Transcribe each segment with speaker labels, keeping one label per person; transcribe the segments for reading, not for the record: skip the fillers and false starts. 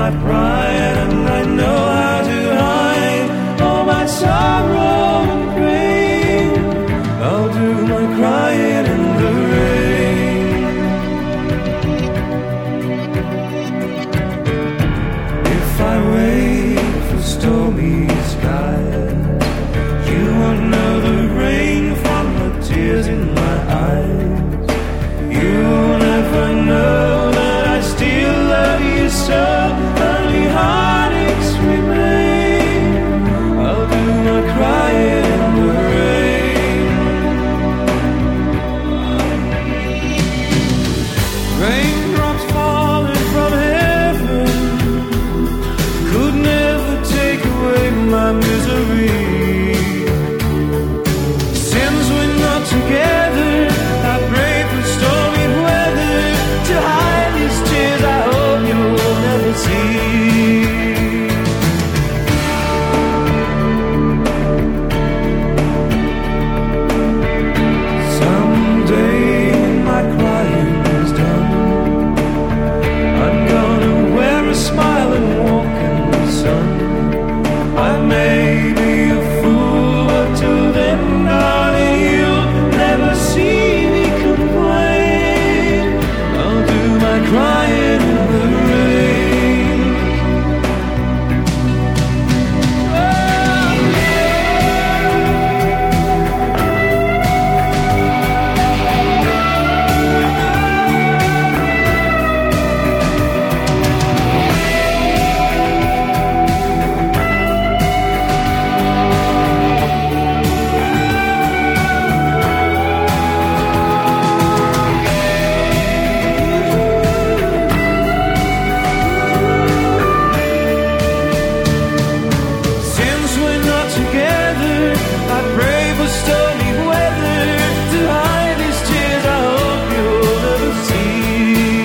Speaker 1: my pride, and I know how to hide all my sorrow and pain. I'll do my crying in the rain. If I wait for stormy skies, you won't know the rain from the tears in my eyes. You'll never know that I still love you so. Only heartaches remain. I'll do my crying in the rain. Raindrops falling from heaven could never take away my misery. Since we're not together, I pray for stormy weather to hide these tears I hope you'll never see. Someday when my crying's done, I'm gonna wear a smile and walk in the sun. I may be a fool, but till then, darling, you'll never see me complain. I'll do my crying in the rain. Since we're not together, I pray for stormy weather to hide these tears I hope you'll never see.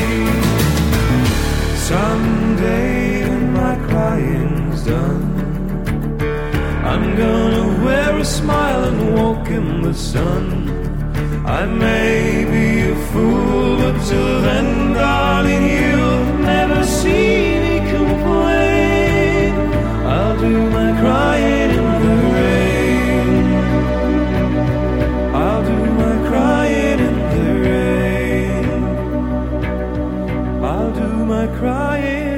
Speaker 1: Someday when my crying's done, I'm gonna wear a smile and walk in the sun. I may be a fool, but till then, darling, you'll never see me complain. I'll do my crying in the rain. I'll do my crying in the rain. I'll do my crying